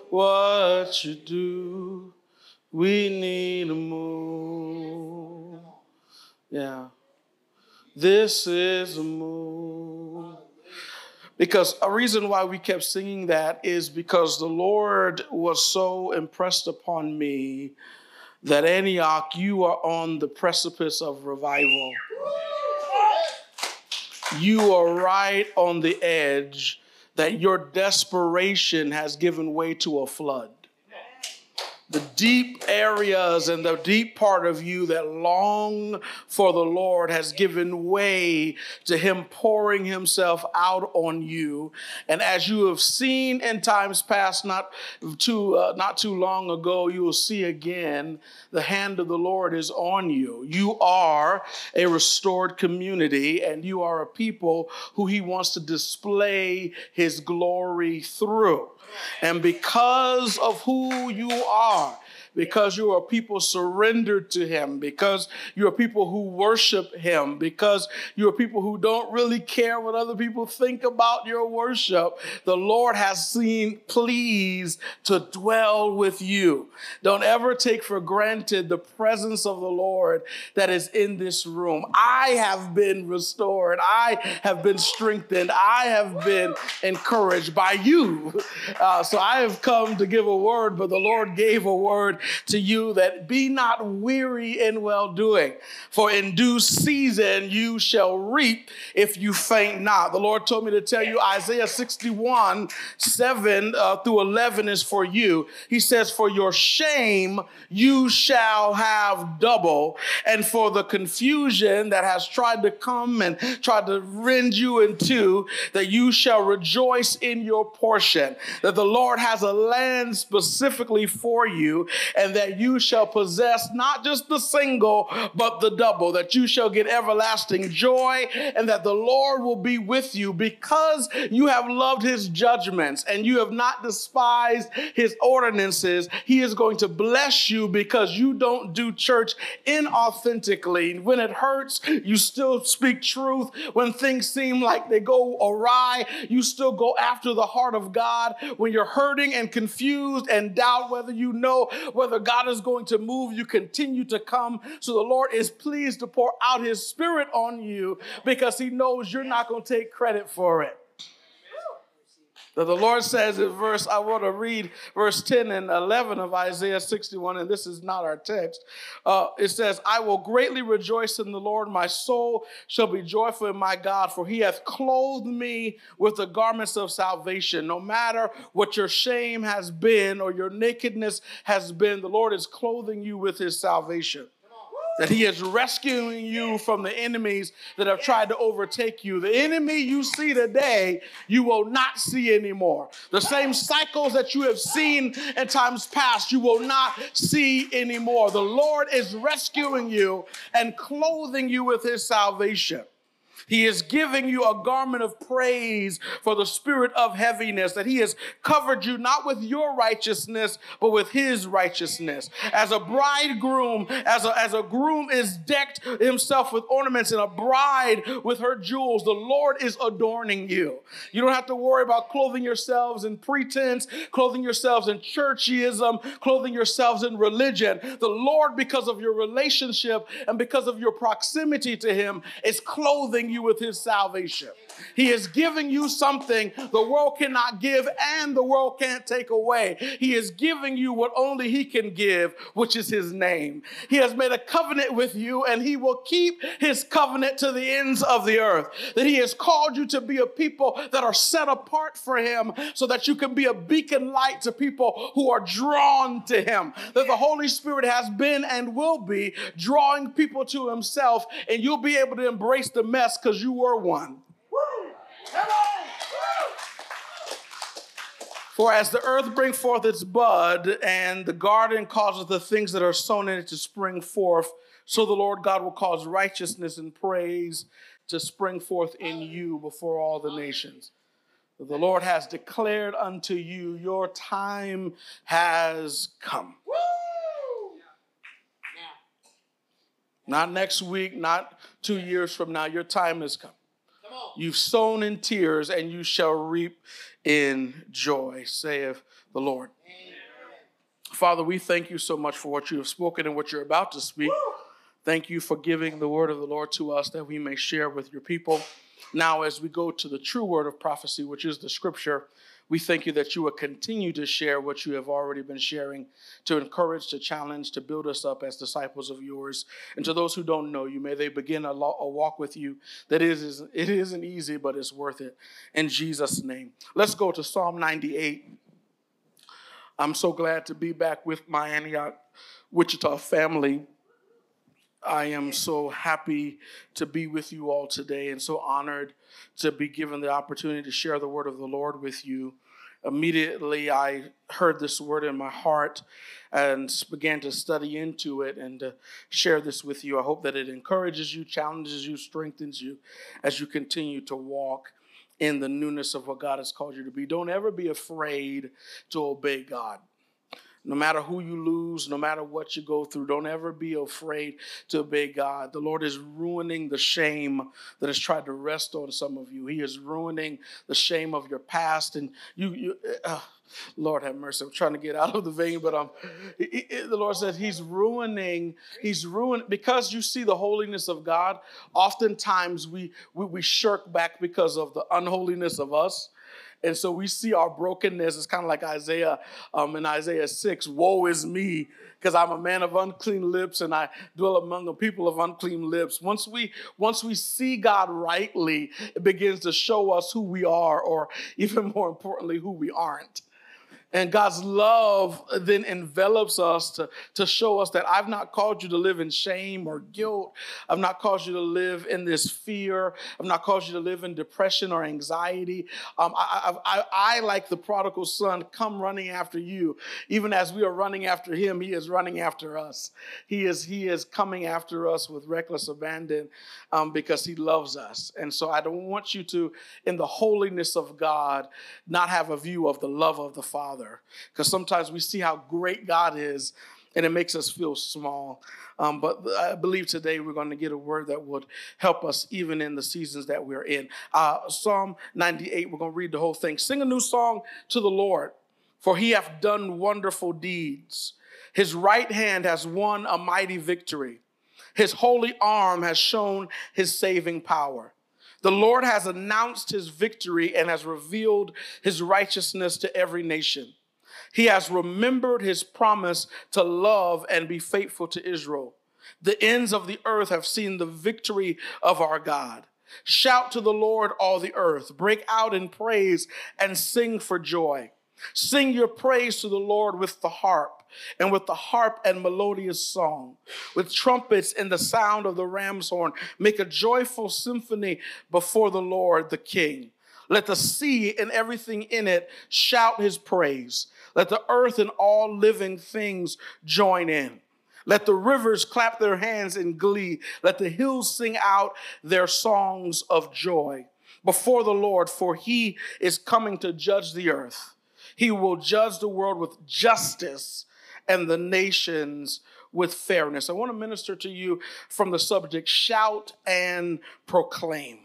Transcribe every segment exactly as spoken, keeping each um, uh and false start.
what you do. We need a move. Yeah. This is a move. Because a reason why we kept singing that is because the Lord was so impressed upon me that Antioch, you are on the precipice of revival. You are right on the edge that your desperation has given way to a flood. The deep areas and the deep part of you that long for the Lord has given way to him pouring himself out on you. And as you have seen in times past, not too, uh, not too long ago, you will see again, the hand of the Lord is on you. You are a restored community, and you are a people who he wants to display his glory through. And because of who you are, because you are people surrendered to him, because you are people who worship him, because you are people who don't really care what other people think about your worship, the Lord has seen pleased to dwell with you. Don't ever take for granted the presence of the Lord that is in this room. I have been restored. I have been strengthened. I have been encouraged by you. Uh, so I have come to give a word, but the Lord gave a word to you that be not weary in well-doing, for in due season you shall reap if you faint not. The Lord told me to tell you Isaiah sixty-one, seven uh, through eleven is for you. He says, for your shame you shall have double, and for the confusion that has tried to come and tried to rend you in two, that you shall rejoice in your portion, that the Lord has a land specifically for you, and that you shall possess not just the single, but the double, that you shall get everlasting joy, and that the Lord will be with you because you have loved his judgments and you have not despised his ordinances. He is going to bless you because you don't do church inauthentically. When it hurts, you still speak truth. When things seem like they go awry, you still go after the heart of God. When you're hurting and confused and doubt whether you know whether God is going to move, you continue to come. So the Lord is pleased to pour out his spirit on you because he knows you're not going to take credit for it. That the Lord says in verse, I want to read verse ten and eleven of Isaiah sixty-one, and this is not our text. Uh, it says, I will greatly rejoice in the Lord. My soul shall be joyful in my God, for he hath clothed me with the garments of salvation. No matter what your shame has been or your nakedness has been, the Lord is clothing you with his salvation. That he is rescuing you from the enemies that have tried to overtake you. The enemy you see today, you will not see anymore. The same cycles that you have seen in times past, you will not see anymore. The Lord is rescuing you and clothing you with his salvation. He is giving you a garment of praise for the spirit of heaviness, that he has covered you not with your righteousness, but with his righteousness. As a bridegroom, as a, as a groom is decked himself with ornaments and a bride with her jewels, the Lord is adorning you. You don't have to worry about clothing yourselves in pretense, clothing yourselves in churchyism, clothing yourselves in religion. The Lord, because of your relationship and because of your proximity to him, is clothing you with his salvation. He is giving you something the world cannot give and the world can't take away. He is giving you what only he can give, which is his name. He has made a covenant with you, and he will keep his covenant to the ends of the earth. That he has called you to be a people that are set apart for him, so that you can be a beacon light to people who are drawn to him. That the Holy Spirit has been and will be drawing people to himself, and you'll be able to embrace the mess because you were one. For as the earth brings forth its bud, and the garden causes the things that are sown in it to spring forth, so the Lord God will cause righteousness and praise to spring forth in you before all the nations. The Lord has declared unto you, your time has come. Not next week, not two years from now. Your time has come. You've sown in tears, and you shall reap in joy, saith the Lord. Father, we thank you so much for what you have spoken and what you're about to speak. Thank you for giving the word of the Lord to us that we may share with your people. Now, as we go to the true word of prophecy, which is the scripture, we thank you that you will continue to share what you have already been sharing, to encourage, to challenge, to build us up as disciples of yours. And to those who don't know you, may they begin a, lo- a walk with you that is, it isn't easy, but it's worth it. In Jesus' name. Let's go to Psalm ninety-eight. I'm so glad to be back with my Antioch, Wichita family. I am so happy to be with you all today and so honored to be given the opportunity to share the word of the Lord with you. Immediately, I heard this word in my heart and began to study into it and to share this with you. I hope that it encourages you, challenges you, strengthens you as you continue to walk in the newness of what God has called you to be. Don't ever be afraid to obey God. No matter who you lose, no matter what you go through, don't ever be afraid to obey God. The Lord is ruining the shame that has tried to rest on some of you. He is ruining the shame of your past. And you, you uh, Lord have mercy. I'm trying to get out of the vein, but um, it, it, the Lord said he's ruining, he's ruined, because you see the holiness of God. Oftentimes we, we, we shirk back because of the unholiness of us. And so we see our brokenness. It's kind of like Isaiah um, in Isaiah six, woe is me, because I'm a man of unclean lips and I dwell among a people of unclean lips. Once we, once we see God rightly, it begins to show us who we are, or even more importantly, who we aren't. And God's love then envelops us to, to show us that I've not called you to live in shame or guilt. I've not called you to live in this fear. I've not called you to live in depression or anxiety. Um, I, I, I, I, like the prodigal son, come running after you. Even as we are running after him, he is running after us. He is, he is coming after us with reckless abandon um, because he loves us. And so I don't want you to, in the holiness of God, not have a view of the love of the Father. Because sometimes we see how great God is, and it makes us feel small. Um, but I believe today we're going to get a word that would help us even in the seasons that we're in. Uh, Psalm ninety-eight, we're going to read the whole thing. Sing a new song to the Lord, for he hath done wonderful deeds. His right hand has won a mighty victory. His holy arm has shown his saving power. The Lord has announced his victory and has revealed his righteousness to every nation. He has remembered his promise to love and be faithful to Israel. The ends of the earth have seen the victory of our God. Shout to the Lord, all the earth. Break out in praise and sing for joy. Sing your praise to the Lord with the harp, and with the harp and melodious song, with trumpets and the sound of the ram's horn. Make a joyful symphony before the Lord, the King. Let the sea and everything in it shout his praise. Let the earth and all living things join in. Let the rivers clap their hands in glee. Let the hills sing out their songs of joy before the Lord, for he is coming to judge the earth. He will judge the world with justice and the nations with fairness. I want to minister to you from the subject, shout and proclaim.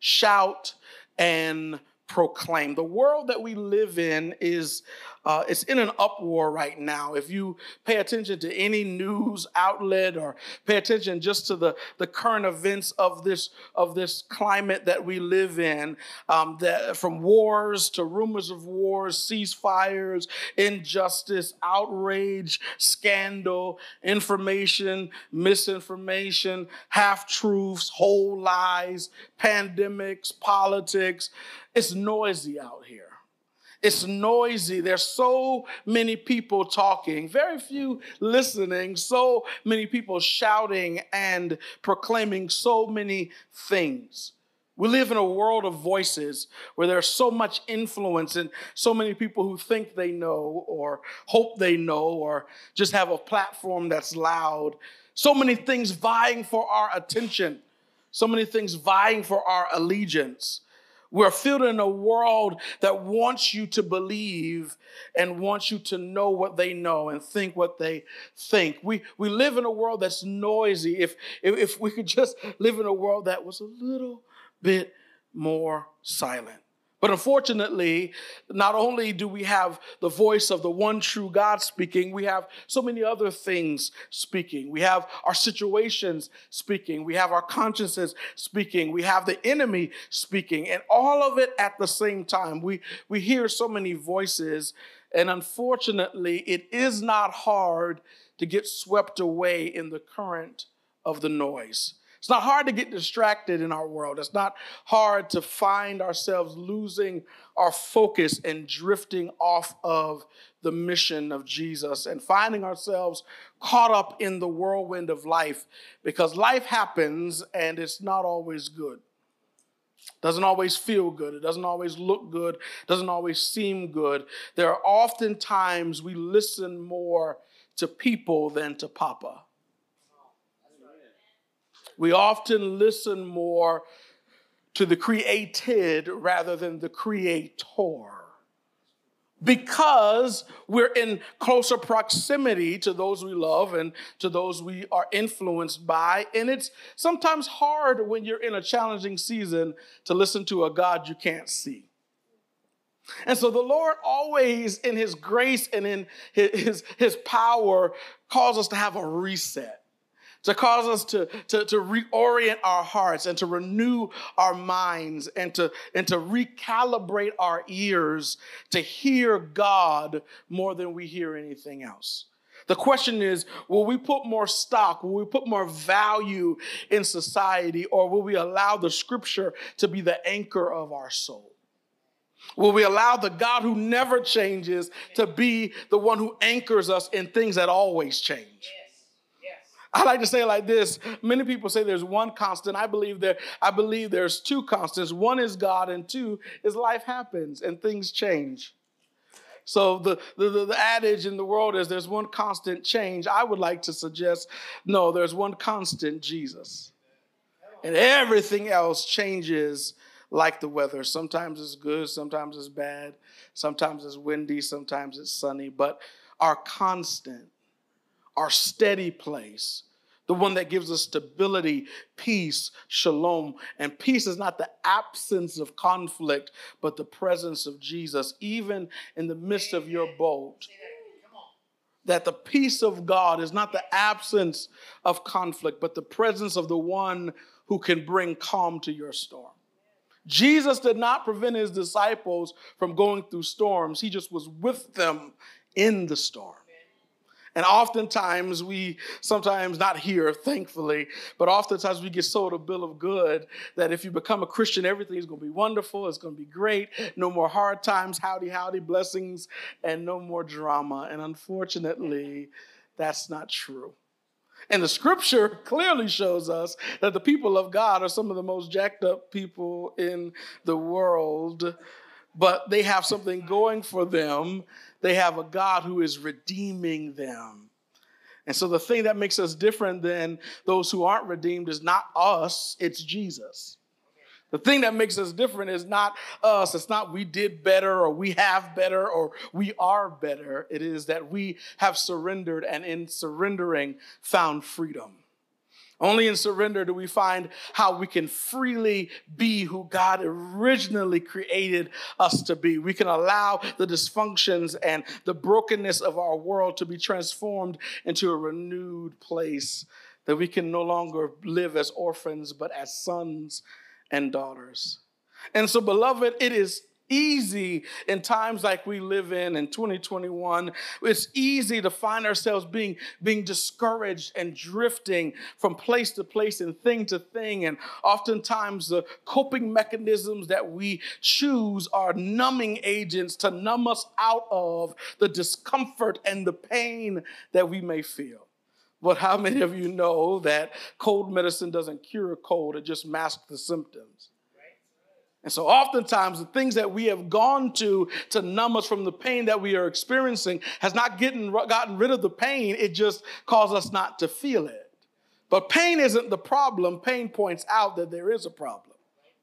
Shout and proclaim. The world that we live in is uh, it's in an uproar right now. If you pay attention to any news outlet or pay attention just to the, the current events of this of this climate that we live in, um, that from wars to rumors of wars, ceasefires, injustice, outrage, scandal, information, misinformation, half-truths, whole lies, pandemics, politics. It's noisy out here. It's noisy. There's so many people talking, very few listening, so many people shouting and proclaiming so many things. We live in a world of voices where there's so much influence and so many people who think they know or hope they know or just have a platform that's loud. So many things vying for our attention. So many things vying for our allegiance. We're filled in a world that wants you to believe and wants you to know what they know and think what they think. We we live in a world that's noisy. If, if, if we could just live in a world that was a little bit more silent. But unfortunately, not only do we have the voice of the one true God speaking, we have so many other things speaking. We have our situations speaking. We have our consciences speaking. We have the enemy speaking. And all of it at the same time. We, we hear so many voices. And unfortunately, it is not hard to get swept away in the current of the noise. It's not hard to get distracted in our world. It's not hard to find ourselves losing our focus and drifting off of the mission of Jesus and finding ourselves caught up in the whirlwind of life, because life happens and it's not always good. It doesn't always feel good. It doesn't always look good. It doesn't always seem good. There are often times we listen more to people than to Papa. We often listen more to the created rather than the creator, because we're in closer proximity to those we love and to those we are influenced by. And it's sometimes hard when you're in a challenging season to listen to a God you can't see. And so the Lord always, in his grace and in his, his, his power, calls us to have a reset, to cause us to, to, to reorient our hearts and to renew our minds and to, and to recalibrate our ears to hear God more than we hear anything else. The question is, will we put more stock, will we put more value in society, or will we allow the scripture to be the anchor of our soul? Will we allow the God who never changes to be the one who anchors us in things that always change? I like to say it like this. Many people say there's one constant. I believe there, I believe there's two constants. One is God, and two is life happens and things change. So the, the, the adage in the world is there's one constant change. I would like to suggest, no, there's one constant, Jesus. And everything else changes like the weather. Sometimes it's good, sometimes it's bad, sometimes it's windy, sometimes it's sunny. But our constant, our steady place, the one that gives us stability, peace, shalom. And peace is not the absence of conflict, but the presence of Jesus, even in the midst of your boat. That the peace of God is not the absence of conflict, but the presence of the one who can bring calm to your storm. Jesus did not prevent his disciples from going through storms. He just was with them in the storm. And oftentimes we, sometimes not here, thankfully, but oftentimes we get sold a bill of good that if you become a Christian, everything is going to be wonderful, it's going to be great, no more hard times, howdy, howdy, blessings, and no more drama. And unfortunately, that's not true. And the scripture clearly shows us that the people of God are some of the most jacked up people in the world, but they have something going for them. They have a God who is redeeming them. And so the thing that makes us different than those who aren't redeemed is not us, it's Jesus. The thing that makes us different is not us. It's not we did better or we have better or we are better. It is that we have surrendered, and in surrendering found freedom. Only in surrender do we find how we can freely be who God originally created us to be. We can allow the dysfunctions and the brokenness of our world to be transformed into a renewed place, that we can no longer live as orphans, but as sons and daughters. And so, beloved, it is easy in times like we live in in twenty twenty-one. It's easy to find ourselves being, being discouraged and drifting from place to place and thing to thing. And oftentimes the coping mechanisms that we choose are numbing agents to numb us out of the discomfort and the pain that we may feel. But how many of you know that cold medicine doesn't cure a cold, it just masks the symptoms? And so oftentimes the things that we have gone to to numb us from the pain that we are experiencing has not getting, gotten rid of the pain. It just caused us not to feel it. But pain isn't the problem. Pain points out that there is a problem.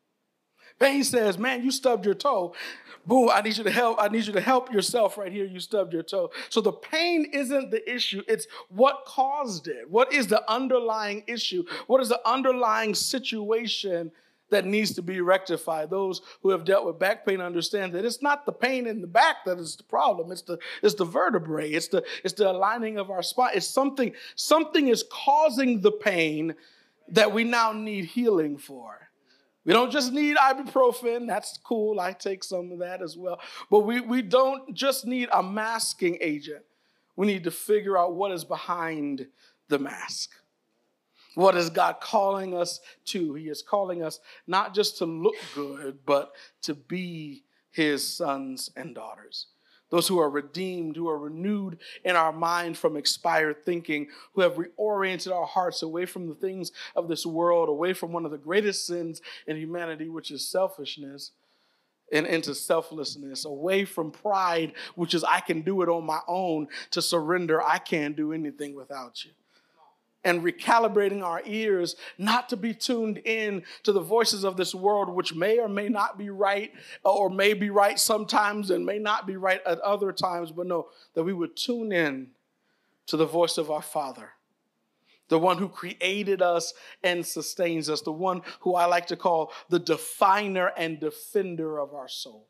Pain says, man, you stubbed your toe. Boo, I need you to help. I need you to help yourself right here. You stubbed your toe. So the pain isn't the issue. It's what caused it. What is the underlying issue? What is the underlying situation that needs to be rectified. Those who have dealt with back pain understand that it's not the pain in the back that is the problem. It's the, it's the vertebrae. It's the, it's the aligning of our spine. It's something, something is causing the pain that we now need healing for. We don't just need ibuprofen. That's cool. I take some of that as well. But we, we don't just need a masking agent. We need to figure out what is behind the mask. What is God calling us to? He is calling us not just to look good, but to be his sons and daughters. Those who are redeemed, who are renewed in our mind from expired thinking, who have reoriented our hearts away from the things of this world, away from one of the greatest sins in humanity, which is selfishness, and into selflessness, away from pride, which is I can do it on my own, to surrender, I can't do anything without you. And recalibrating our ears not to be tuned in to the voices of this world, which may or may not be right, or may be right sometimes and may not be right at other times, but no, that we would tune in to the voice of our Father, the one who created us and sustains us, the one who I like to call the definer and defender of our soul.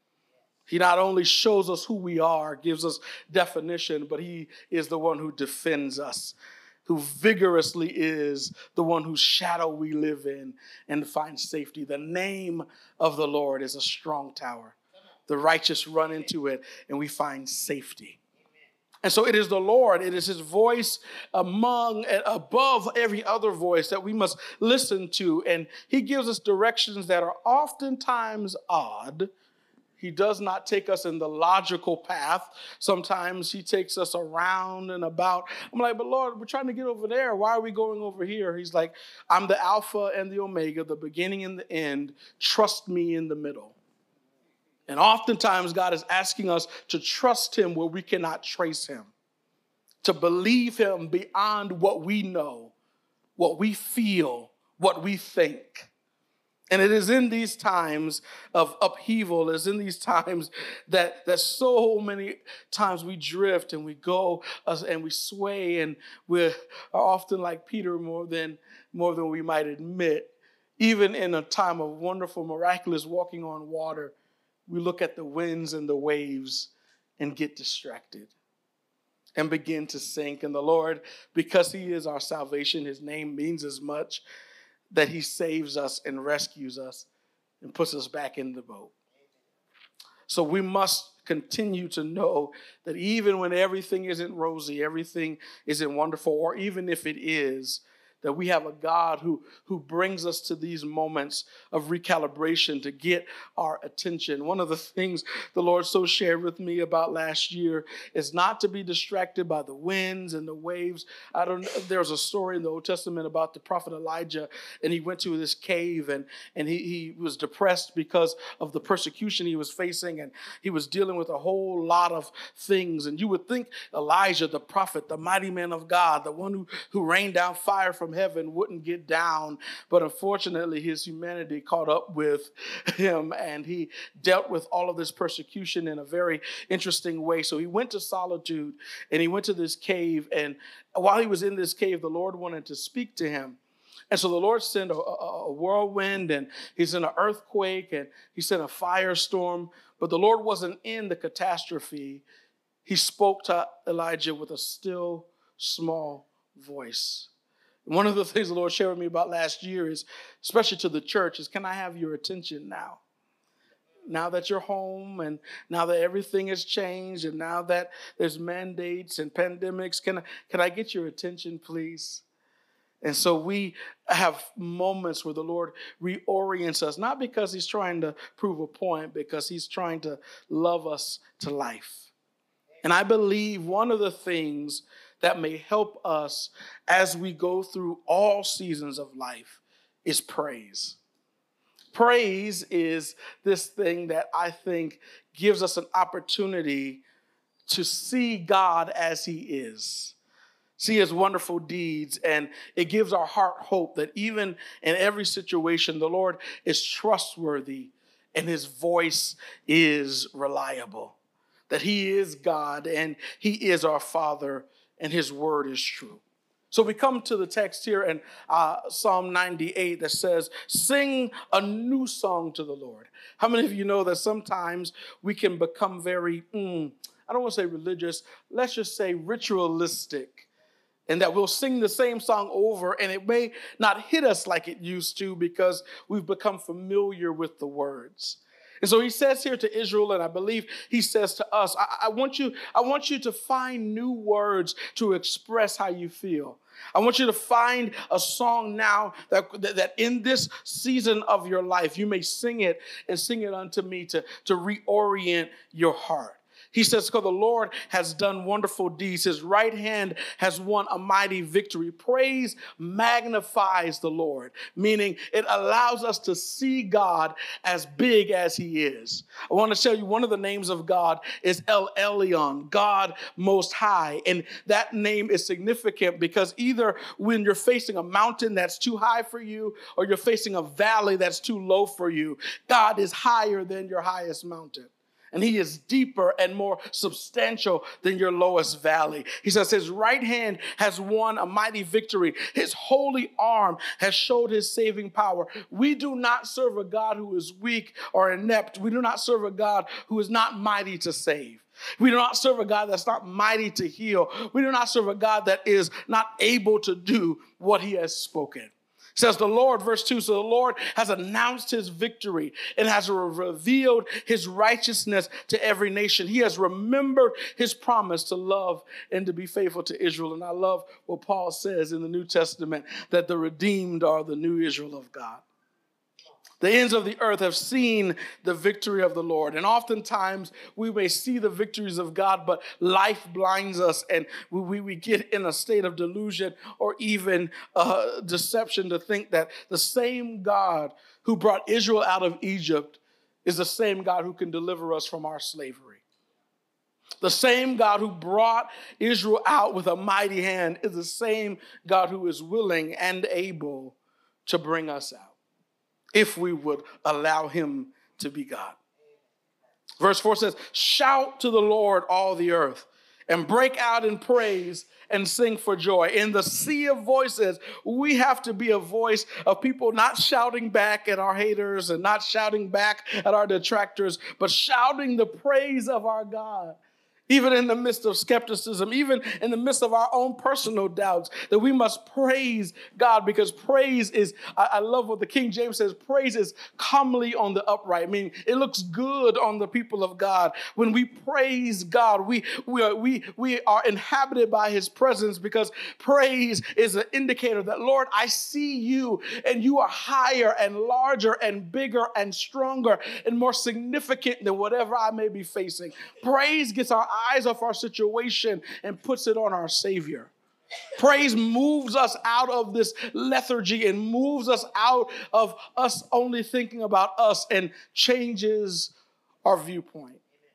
He not only shows us who we are, gives us definition, but he is the one who defends us, who vigorously is the one whose shadow we live in and find safety. The name of the Lord is a strong tower. The righteous run into it and we find safety. And so it is the Lord, it is his voice among and above every other voice that we must listen to. And he gives us directions that are oftentimes odd. He does not take us in the logical path. Sometimes he takes us around and about. I'm like, but Lord, we're trying to get over there. Why are we going over here? He's like, I'm the Alpha and the Omega, the beginning and the end. Trust me in the middle. And oftentimes God is asking us to trust him where we cannot trace him, to believe him beyond what we know, what we feel, what we think. And it is in these times of upheaval, it is in these times that, that so many times we drift and we go uh, and we sway, and we are often like Peter more than, more than we might admit. Even in a time of wonderful, miraculous walking on water, we look at the winds and the waves and get distracted and begin to sink. And the Lord, because he is our salvation, his name means as much, that he saves us and rescues us and puts us back in the boat. So we must continue to know that even when everything isn't rosy, everything isn't wonderful, or even if it is, that we have a God who, who brings us to these moments of recalibration to get our attention. One of the things the Lord so shared with me about last year is not to be distracted by the winds and the waves. I don't know. There's a story in the Old Testament about the prophet Elijah, and he went to this cave, and, and he, he was depressed because of the persecution he was facing, and he was dealing with a whole lot of things. And you would think Elijah, the prophet, the mighty man of God, the one who, who rained down fire from heaven, wouldn't get down. But unfortunately, his humanity caught up with him, and he dealt with all of this persecution in a very interesting way. So he went to solitude, and he went to this cave. And while he was in this cave, the Lord wanted to speak to him. And so the Lord sent a, a, a whirlwind, and he sent an earthquake, and he sent a firestorm. But the Lord wasn't in the catastrophe. He spoke to Elijah with a still, small voice. One of the things the Lord shared with me about last year is, especially to the church, is can I have your attention now? Now that you're home, and now that everything has changed, and now that there's mandates and pandemics, can I, can I get your attention, please? And so we have moments where the Lord reorients us, not because he's trying to prove a point, because he's trying to love us to life. And I believe one of the things that may help us as we go through all seasons of life is praise. Praise is this thing that I think gives us an opportunity to see God as he is, see his wonderful deeds, and it gives our heart hope that even in every situation, the Lord is trustworthy and his voice is reliable, that he is God and he is our Father, and his word is true. So we come to the text here in uh, Psalm ninety-eight that says, sing a new song to the Lord. How many of you know that sometimes we can become very, mm, I don't want to say religious, let's just say ritualistic, and that we'll sing the same song over and it may not hit us like it used to because we've become familiar with the words. And so he says here to Israel, and I believe he says to us, I, I want you, I want you to find new words to express how you feel. I want you to find a song now that, that, that in this season of your life, you may sing it and sing it unto me to, to reorient your heart. He says, because the Lord has done wonderful deeds. His right hand has won a mighty victory. Praise magnifies the Lord, meaning it allows us to see God as big as he is. I want to tell you one of the names of God is El Elyon, God Most High. And that name is significant because either when you're facing a mountain that's too high for you or you're facing a valley that's too low for you, God is higher than your highest mountain. And he is deeper and more substantial than your lowest valley. He says his right hand has won a mighty victory. His holy arm has showed his saving power. We do not serve a God who is weak or inept. We do not serve a God who is not mighty to save. We do not serve a God that's not mighty to heal. We do not serve a God that is not able to do what he has spoken. Says the Lord, verse two, so the Lord has announced his victory and has revealed his righteousness to every nation. He has remembered his promise to love and to be faithful to Israel. And I love what Paul says in the New Testament, that the redeemed are the new Israel of God. The ends of the earth have seen the victory of the Lord. And oftentimes we may see the victories of God, but life blinds us and we, we, we get in a state of delusion or even uh, deception to think that the same God who brought Israel out of Egypt is the same God who can deliver us from our slavery. The same God who brought Israel out with a mighty hand is the same God who is willing and able to bring us out, if we would allow him to be God. Verse four says, shout to the Lord, all the earth, and break out in praise and sing for joy. In the sea of voices, we have to be a voice of people not shouting back at our haters and not shouting back at our detractors, but shouting the praise of our God. Even in the midst of skepticism, even in the midst of our own personal doubts, that we must praise God, because praise is, I, I love what the King James says, praise is comely on the upright. I mean, it looks good on the people of God. When we praise God, we, we, are, we, we are inhabited by his presence, because praise is an indicator that, Lord, I see you and you are higher and larger and bigger and stronger and more significant than whatever I may be facing. Praise gets our eyes off our situation and puts it on our Savior. Praise moves us out of this lethargy and moves us out of us only thinking about us and changes our viewpoint,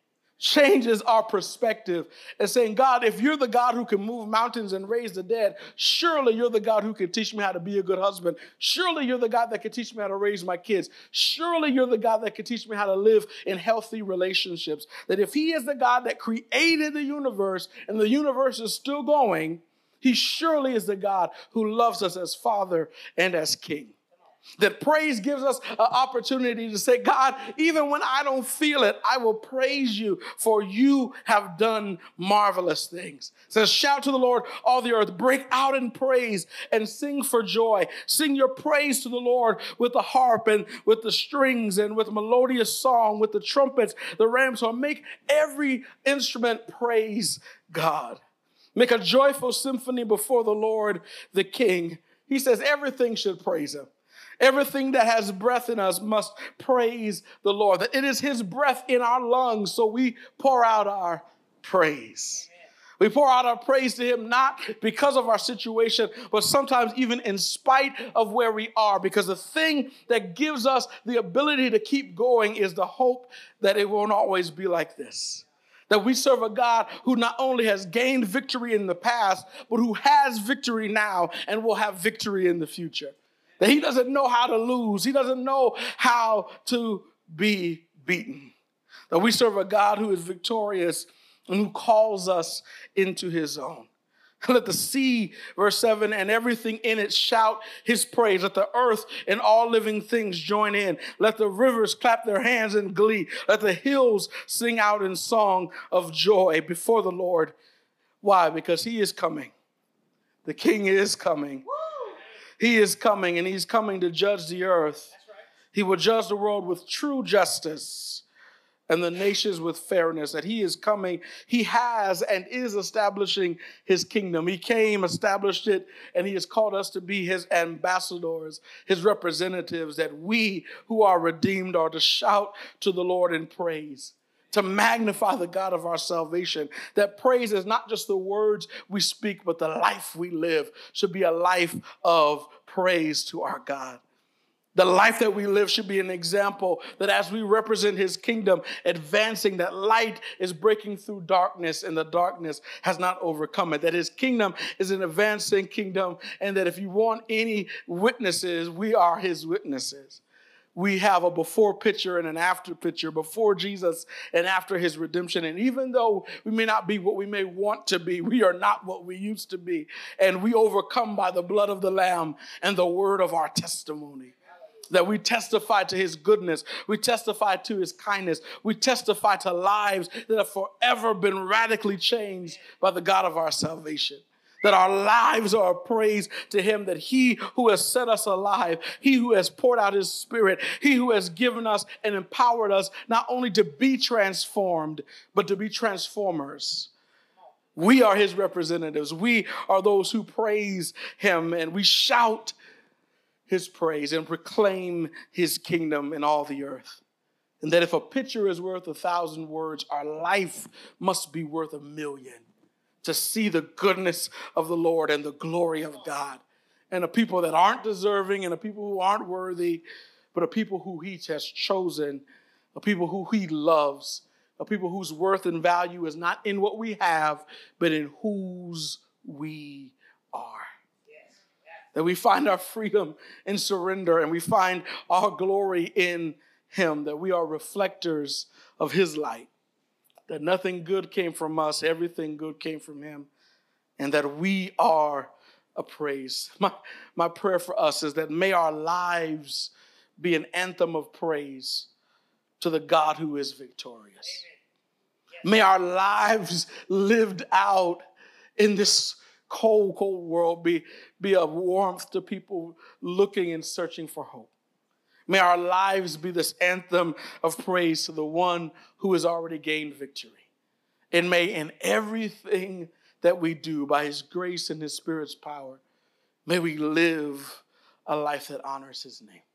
changes our perspective, and saying, God, if you're the God who can move mountains and raise the dead, surely you're the God who can teach me how to be a good husband. Surely you're the God that can teach me how to raise my kids. Surely you're the God that can teach me how to live in healthy relationships. That if he is the God that created the universe and the universe is still going, he surely is the God who loves us as Father and as King. That praise gives us an opportunity to say, God, even when I don't feel it, I will praise you, for you have done marvelous things. It says, shout to the Lord, all the earth, break out in praise and sing for joy. Sing your praise to the Lord with the harp and with the strings and with melodious song, with the trumpets, the ram's horn. Make every instrument praise God. Make a joyful symphony before the Lord, the King. He says everything should praise him. Everything that has breath in us must praise the Lord. That it is his breath in our lungs, so we pour out our praise. We pour out our praise to him, not because of our situation, but sometimes even in spite of where we are, because the thing that gives us the ability to keep going is the hope that it won't always be like this. That we serve a God who not only has gained victory in the past, but who has victory now and will have victory in the future. That he doesn't know how to lose. He doesn't know how to be beaten. That we serve a God who is victorious and who calls us into his own. Let the sea, verse seven, and everything in it shout his praise. Let the earth and all living things join in. Let the rivers clap their hands in glee. Let the hills sing out in song of joy before the Lord. Why? Because he is coming. The King is coming. Woo! He is coming, and he's coming to judge the earth. That's right. He will judge the world with true justice and the nations with fairness. That he is coming. He has and is establishing his kingdom. He came, established it, and he has called us to be his ambassadors, his representatives, that we who are redeemed are to shout to the Lord in praise, to magnify the God of our salvation. That praise is not just the words we speak, but the life we live should be a life of praise to our God. The life that we live should be an example that as we represent his kingdom, advancing, that light is breaking through darkness and the darkness has not overcome it. That his kingdom is an advancing kingdom, and that if you want any witnesses, we are his witnesses. We have a before picture and an after picture, before Jesus and after his redemption. And even though we may not be what we may want to be, we are not what we used to be. And we overcome by the blood of the Lamb and the word of our testimony. That we testify to his goodness. We testify to his kindness. We testify to lives that have forever been radically changed by the God of our salvation. That our lives are a praise to him, that he who has set us alive, he who has poured out his spirit, he who has given us and empowered us not only to be transformed, but to be transformers. We are his representatives. We are those who praise him, and we shout his praise and proclaim his kingdom in all the earth. And that if a picture is worth a thousand words, our life must be worth a million, to see the goodness of the Lord and the glory of God. And a people that aren't deserving, and a people who aren't worthy, but a people who he has chosen, a people who he loves, a people whose worth and value is not in what we have, but in whose we are. That we find our freedom in surrender, and we find our glory in him, that we are reflectors of his light, that nothing good came from us, everything good came from him, and that we are a praise. My, my prayer for us is that may our lives be an anthem of praise to the God who is victorious. Yes. May our lives lived out in this cold, cold world be, be a warmth to people looking and searching for hope. May our lives be this anthem of praise to the one who has already gained victory. And may in everything that we do, by his grace and his Spirit's power, may we live a life that honors his name.